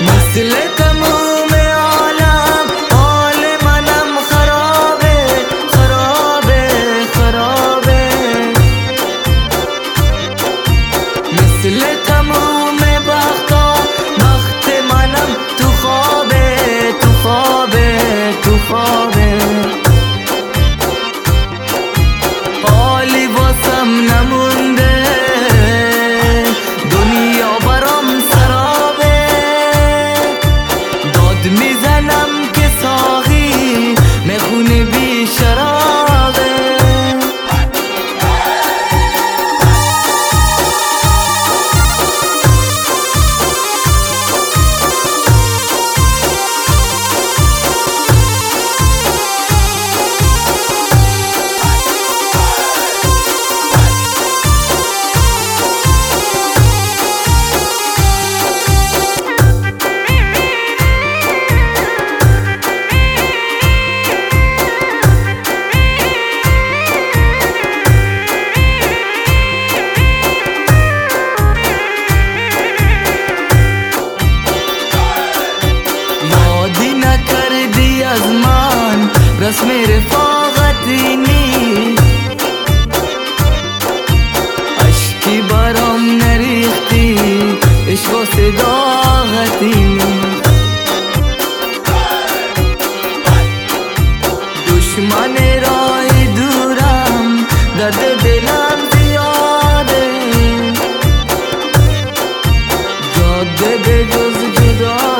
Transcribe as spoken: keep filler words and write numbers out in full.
مثل تموم عالم حال منم خرابه خرابه خرابه، مثل تموم بختا بخت منم تو خوابه تو خوابه تو خوابه، حالی واسم نمونده دنیا برام سرابه، داد میزنم که ساقی میخونه بی شرابه. از من رسم رفاقتی نی، عشقی برام نریختی عشق و صداقتی نی، دشمن راه دورم درد دلم زیاده، جاده به جز جدا